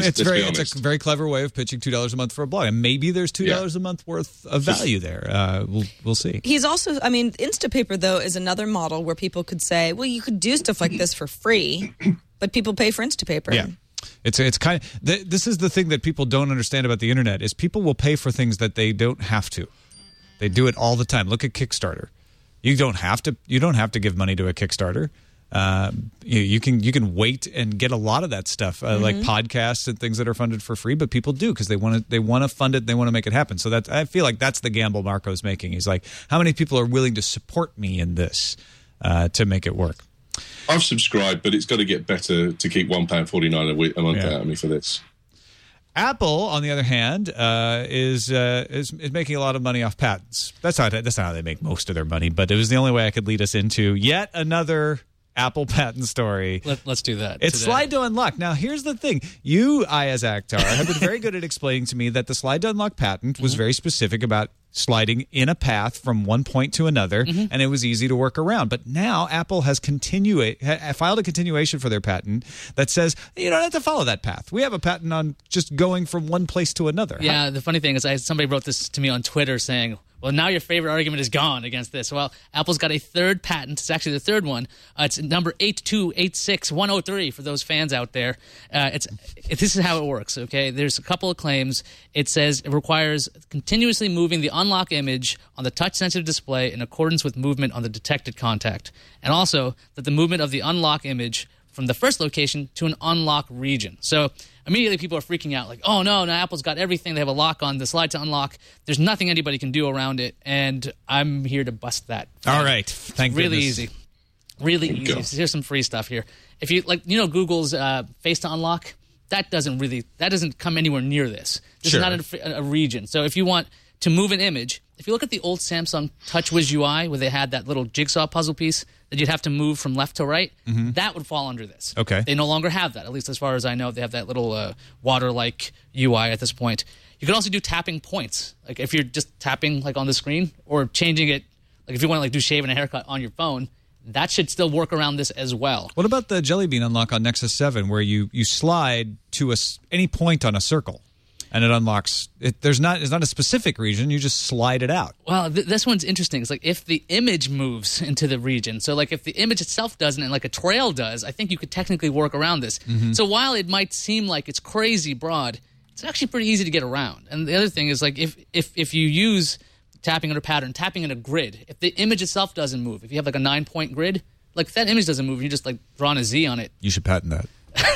a very clever way of pitching $2 a month for a blog, and maybe there's $2 a month worth of value there. We'll see. He's also, Instapaper though is another model where people could say, well, you could do stuff like this for free, but people pay for Instapaper. Yeah. It's kind of this is the thing that people don't understand about the internet is people will pay for things that they don't have to. They do it all the time. Look at Kickstarter. You don't have to give money to a Kickstarter. You can wait and get a lot of that stuff like podcasts and things that are funded for free, but people do because they want to fund it, they want to make it happen. So that I feel like that's the gamble Marco's making. He's like, how many people are willing to support me in this to make it work? I've subscribed, but it's got to get better to keep £1.49 a month out of me for this. Apple, on the other hand, is making a lot of money off patents. That's not how they make most of their money, but it was the only way I could lead us into yet another Apple patent story. Let's do that. It's slide to unlock. Now, here's the thing. You, Ayaz Akhtar, have been very good at explaining to me that the slide to unlock patent was very specific about sliding in a path from one point to another, and it was easy to work around. But now Apple has filed a continuation for their patent that says you don't have to follow that path. We have a patent on just going from one place to another. Yeah, the funny thing is somebody wrote this to me on Twitter saying, well, now your favorite argument is gone against this. Well, Apple's got a third patent. It's actually the third one. It's number 8286103 for those fans out there. This is how it works, okay? There's a couple of claims. It says it requires continuously moving the unlock image on the touch-sensitive display in accordance with movement on the detected contact, and also that the movement of the unlock image from the first location to an unlock region. So immediately people are freaking out like, oh, no, now Apple's got everything. They have a lock on the slide to unlock. There's nothing anybody can do around it, and I'm here to bust that. All right. Thank really goodness. Easy. Really easy. Here's some free stuff here. If you Google's face to unlock, that doesn't come anywhere near this. This is not a region. So if you want to move an image, if you look at the old Samsung TouchWiz UI where they had that little jigsaw puzzle piece that you'd have to move from left to right, that would fall under this. Okay. They no longer have that, at least as far as I know. They have that little water-like UI at this point. You can also do tapping points, like if you're just tapping like on the screen or changing it, like if you want to like do shave and a haircut on your phone, that should still work around this as well. What about the Jelly Bean unlock on Nexus 7 where you slide to any point on a circle? And it unlocks. It's not a specific region. You just slide it out. Well, this one's interesting. It's like if the image moves into the region. So, like if the image itself doesn't, and like a trail does, I think you could technically work around this. So while it might seem like it's crazy broad, it's actually pretty easy to get around. And the other thing is like if you use tapping on a pattern, tapping in a grid, if the image itself doesn't move, if you have like a 9-point grid, like if that image doesn't move, and you just like drawing a Z on it. You should patent that.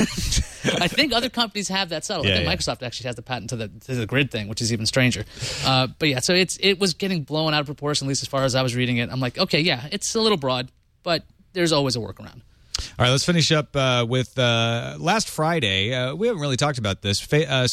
I think other companies have that settled. I think Microsoft actually has the patent to the grid thing, which is even stranger. But yeah, so it was getting blown out of proportion, at least as far as I was reading it. I'm like, okay, yeah, it's a little broad, but there's always a workaround. All right, let's finish up with last Friday. We haven't really talked about this.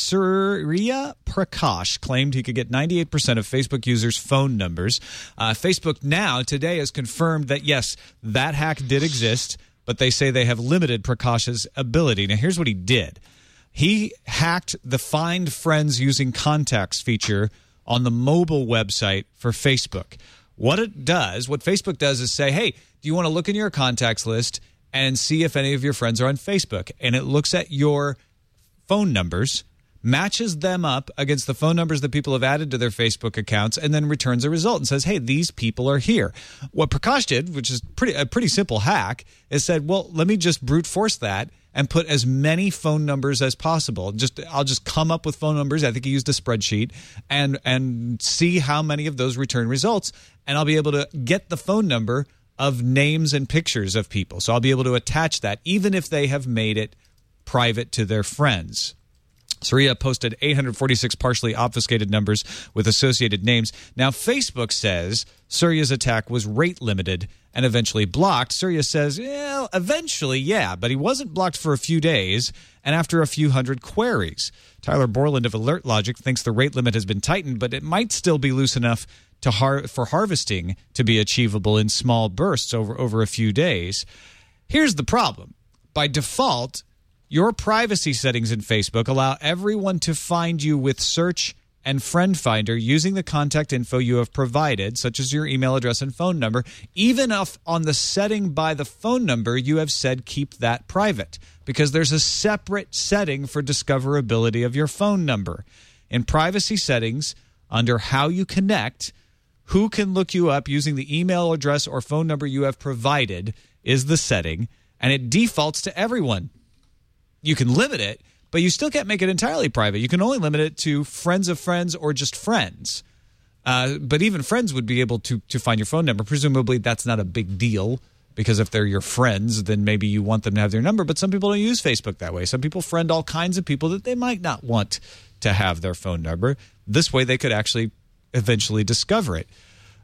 Surya Prakash claimed he could get 98% of Facebook users' phone numbers. Facebook now, today, has confirmed that, yes, that hack did exist, but they say they have limited Prakash's ability. Now, here's what he did. He hacked the Find Friends Using Contacts feature on the mobile website for Facebook. What Facebook does is say, hey, do you want to look in your contacts list and see if any of your friends are on Facebook? And it looks at your phone numbers, matches them up against the phone numbers that people have added to their Facebook accounts, and then returns a result and says, hey, these people are here. What Prakash did, which is a pretty simple hack, is said, well, let me just brute force that and put as many phone numbers as possible. I'll just come up with phone numbers. I think he used a spreadsheet and see how many of those return results, and I'll be able to get the phone number of names and pictures of people. So I'll be able to attach that even if they have made it private to their friends. Surya posted 846 partially obfuscated numbers with associated names. Now, Facebook says Surya's attack was rate limited and eventually blocked. Surya says, well, eventually, yeah, but he wasn't blocked for a few days and after a few hundred queries. Tyler Borland of Alert Logic thinks the rate limit has been tightened, but it might still be loose enough for harvesting to be achievable in small bursts over a few days. Here's the problem. By default, your privacy settings in Facebook allow everyone to find you with search and friend finder using the contact info you have provided, such as your email address and phone number, even if on the setting by the phone number you have said keep that private, because there's a separate setting for discoverability of your phone number. In privacy settings, under how you connect, who can look you up using the email address or phone number you have provided is the setting, and it defaults to everyone. You can limit it, but you still can't make it entirely private. You can only limit it to friends of friends or just friends. But even friends would be able to find your phone number. Presumably that's not a big deal, because if they're your friends, then maybe you want them to have their number. But some people don't use Facebook that way. Some people friend all kinds of people that they might not want to have their phone number. This way they could actually eventually discover it.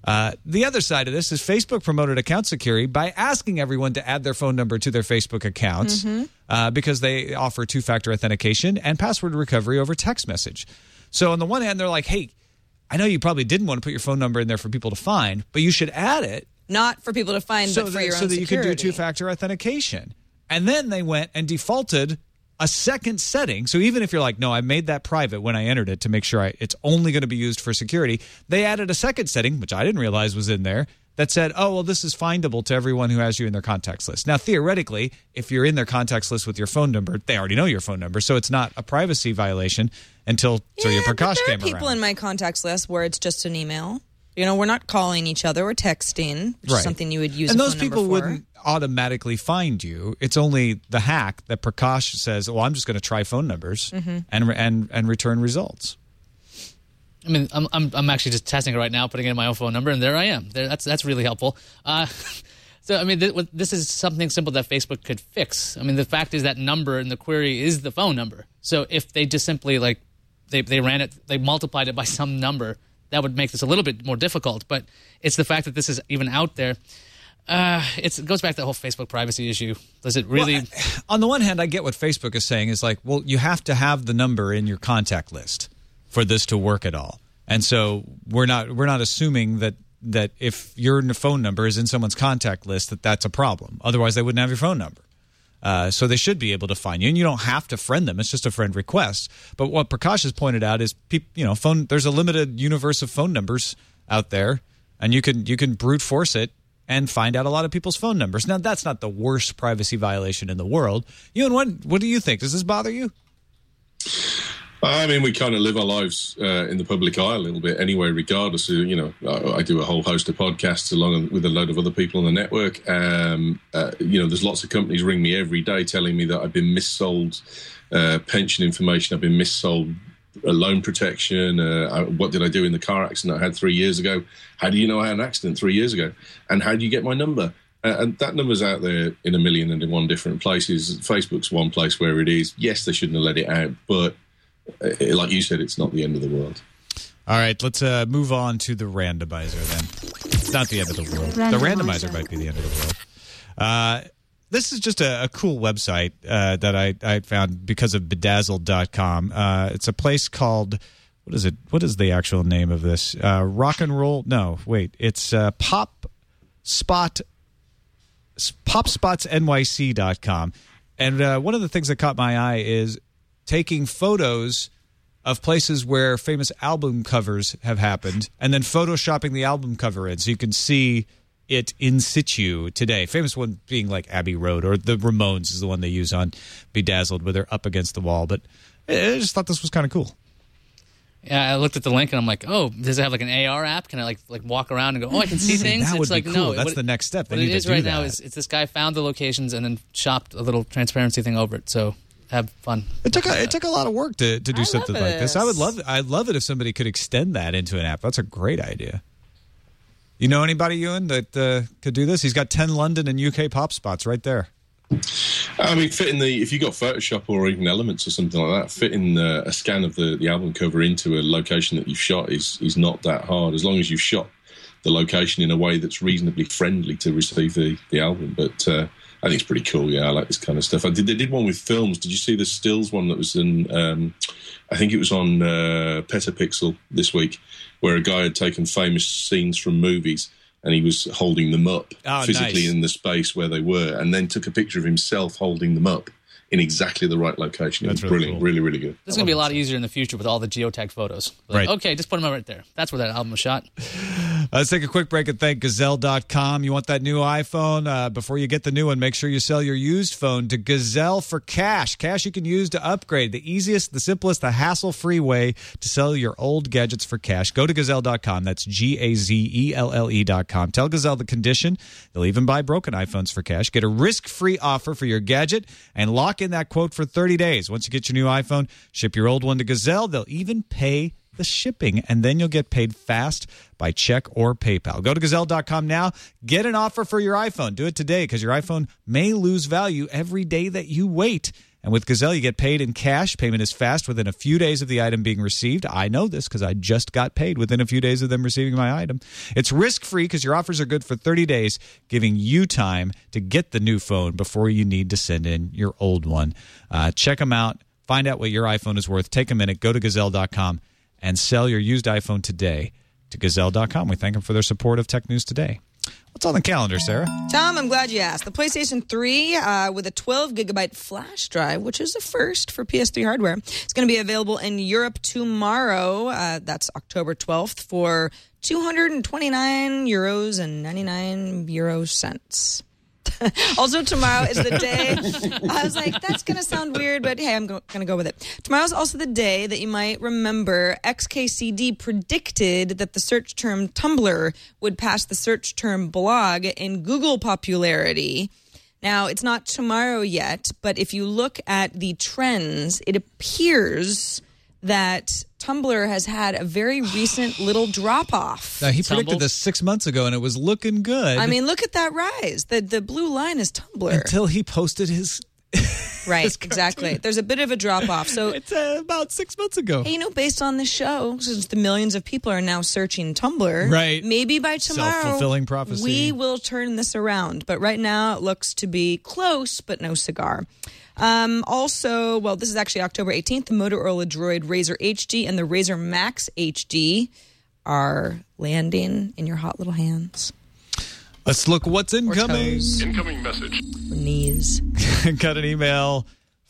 The other side of this is Facebook promoted account security by asking everyone to add their phone number to their Facebook accounts because they offer two-factor authentication and password recovery over text message. So on the one hand, they're like, hey, I know you probably didn't want to put your phone number in there for people to find, but you should add it. Not for people to find, but for your own security. So that you could do two-factor authentication. And then they went and defaulted a second setting. So even if you're like, no, I made that private when I entered it to make sure it's only going to be used for security, they added a second setting, which I didn't realize was in there, that said, oh, well, this is findable to everyone who has you in their contacts list. Now, theoretically, if you're in their contacts list with your phone number, they already know your phone number, so it's not a privacy violation until Surya Prakash came around. There are people in my contacts list where it's just an email. You know, we're not calling each other. We're texting, which is something you would use a phone number for. And those people wouldn't automatically find you. It's only the hack that Prakash says, well, I'm just going to try phone numbers and return results. I mean, I'm actually just testing it right now, putting in my own phone number, and there I am. That's really helpful. So, I mean, this is something simple that Facebook could fix. I mean, the fact is that number in the query is the phone number. So if they just simply, like, they ran it, they multiplied it by some number, that would make this a little bit more difficult. But it's the fact that this is even out there. It goes back to the whole Facebook privacy issue. Does it really? Well, on the one hand, I get what Facebook is saying is like, well, you have to have the number in your contact list for this to work at all. And so we're not assuming that if your phone number is in someone's contact list, that's a problem. Otherwise, they wouldn't have your phone number. So they should be able to find you, and you don't have to friend them. It's just a friend request. But what Prakash has pointed out is, there's a limited universe of phone numbers out there, and you can brute force it and find out a lot of people's phone numbers. Now, that's not the worst privacy violation in the world. Ewan, what do you think? Does this bother you? I mean, we kind of live our lives in the public eye a little bit anyway, regardless of, I do a whole host of podcasts along with a load of other people on the network. There's lots of companies ring me every day telling me that I've been missold pension information, I've been missold loan protection, what did I do in the car accident I had 3 years ago? How do you know I had an accident 3 years ago? And how do you get my number? And that number's out there in 1,001 different places. Facebook's one place where it is. Yes, they shouldn't have let it out, but like you said, it's not the end of the world. All right, let's move on to the randomizer then. It's not the end of the world. The randomizer might be the end of the world. This is just a cool website that I found because of bedazzled.com. It's a place called, what is it? What is the actual name of this? Rock and roll? No, wait. It's popspotsnyc.com. And one of the things that caught my eye is taking photos of places where famous album covers have happened, and then photoshopping the album cover in so you can see it in situ today. Famous one being like Abbey Road, or the Ramones is the one they use on Bedazzled, where they're up against the wall. But I just thought this was kind of cool. Yeah, I looked at the link and I'm like, oh, does it have like an AR app? Can I like walk around and go, oh, I can see things? That would it's like, be cool. No, that's the next step. They what need it is to do right that. now is it's this guy found the locations and then shopped a little transparency thing over it. So have fun. It took a lot of work to do something like this. I'd love it if somebody could extend that into an app. That's a great idea. You know anybody, Ewan, that could do this? He's got 10 London and UK pop spots right there. I mean, if you got Photoshop or even Elements or something like that, fitting a scan of the album cover into a location that you've shot is not that hard, as long as you've shot the location in a way that's reasonably friendly to receive the album. But I think it's pretty cool. Yeah, I like this kind of stuff. They did one with films. Did you see the stills one that was in? I think it was on Petapixel this week, where a guy had taken famous scenes from movies and he was holding them up physically in the space where they were, and then took a picture of himself holding them up in exactly the right location. It was brilliant. Cool. Really, really good. This is going to be a lot easier in the future with all the geotagged photos. Right. Okay, just put them right there. That's where that album was shot. Let's take a quick break and thank Gazelle.com. You want that new iPhone? Before you get the new one, make sure you sell your used phone to Gazelle for cash. Cash you can use to upgrade. The easiest, the simplest, the hassle-free way to sell your old gadgets for cash. Go to Gazelle.com. That's Gazelle.com. Tell Gazelle the condition. They'll even buy broken iPhones for cash. Get a risk-free offer for your gadget and lock in that quote for 30 days. Once you get your new iPhone, ship your old one to Gazelle. They'll even pay the shipping, and then you'll get paid fast by check or PayPal. Go to Gazelle.com now. Get an offer for your iPhone. Do it today, because your iPhone may lose value every day that you wait. And with Gazelle, you get paid in cash. Payment is fast within a few days of the item being received. I know this because I just got paid within a few days of them receiving my item. It's risk-free because your offers are good for 30 days, giving you time to get the new phone before you need to send in your old one. Check them out. Find out what your iPhone is worth. Take a minute. Go to Gazelle.com and sell your used iPhone today to Gazelle.com. We thank them for their support of Tech News Today. What's on the calendar, Sarah? Tom, I'm glad you asked. The PlayStation 3 with a 12-gigabyte flash drive, which is a first for PS3 hardware, it's going to be available in Europe tomorrow. That's October 12th for €229.99. Also, tomorrow is the day. I was like, that's going to sound weird, but hey, I'm going to go with it. Tomorrow's also the day that you might remember XKCD predicted that the search term Tumblr would pass the search term blog in Google popularity. Now, it's not tomorrow yet, but if you look at the trends, it appears that Tumblr has had a very recent little drop-off. Now, he predicted this 6 months ago, and it was looking good. I mean, look at that rise. The blue line is Tumblr. Until he posted his... Right, exactly. There's a bit of a drop-off. So it's about 6 months ago. Hey, based on this show, since the millions of people are now searching Tumblr, right? Maybe by tomorrow, self-fulfilling prophecy, we will turn this around. But right now, it looks to be close, but no cigar. Also, well, this is actually October 18th. The Motorola Droid Razr HD and the Razr Max HD are landing in your hot little hands. Let's look what's incoming. Incoming message. Or knees. Got an email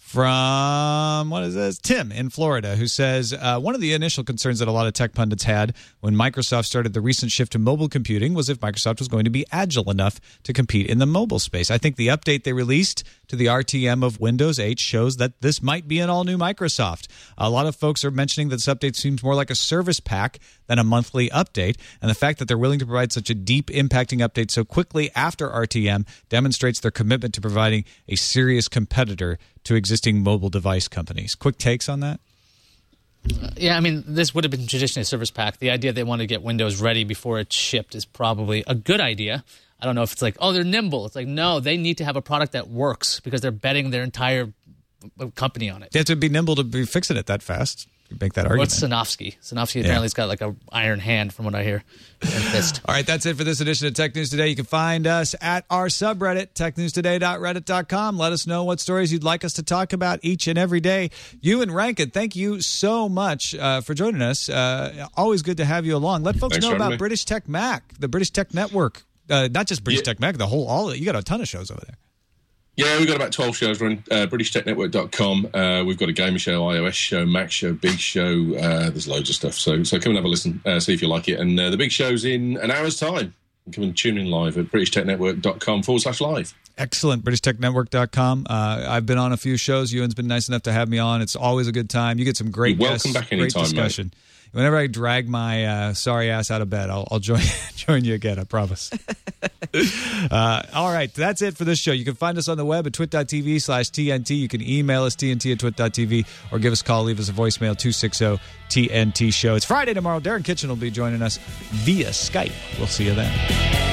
from, what is this? Tim in Florida, who says, one of the initial concerns that a lot of tech pundits had when Microsoft started the recent shift to mobile computing was if Microsoft was going to be agile enough to compete in the mobile space. I think the update they released to the RTM of Windows 8 shows that this might be an all-new Microsoft. A lot of folks are mentioning that this update seems more like a service pack than a monthly update, and the fact that they're willing to provide such a deep, impacting update so quickly after RTM demonstrates their commitment to providing a serious competitor to existing mobile device companies. Quick takes on that? Yeah, I mean, this would have been traditionally a service pack. The idea they want to get Windows ready before it shipped is probably a good idea. I don't know if it's like, oh, they're nimble. It's like, no, they need to have a product that works because they're betting their entire company on it. They have to be nimble to be fixing it that fast. You make that argument. What's Sanofsky? Sanofsky apparently has got like an iron hand from what I hear. Fist. All right, that's it for this edition of Tech News Today. You can find us at our subreddit, technewstoday.reddit.com. Let us know what stories you'd like us to talk about each and every day. Ewan Rankin, thank you so much for joining us. Always good to have you along. Let folks know about British Tech Mac, the British Tech Network. Not just British Tech Mac, you got a ton of shows over there. Yeah, we've got about 12 shows. We're on BritishTechNetwork.com. We've got a gamer show, iOS show, Mac show, Big Show. There's loads of stuff. So come and have a listen, see if you like it. And the big show's in an hour's time. Come and tune in live at BritishTechNetwork.com/live. Excellent. BritishTechNetwork.com. I've been on a few shows. Ewan's been nice enough to have me on. It's always a good time. You get some great guests. Welcome back anytime, great discussion. Mate. Whenever I drag my sorry ass out of bed, I'll join you again, I promise. All right, that's it for this show. You can find us on the web at twit.tv/TNT. You can email us, TNT@twit.tv, or give us a call, leave us a voicemail, 260-TNT-SHOW. It's Friday tomorrow. Darren Kitchen will be joining us via Skype. We'll see you then.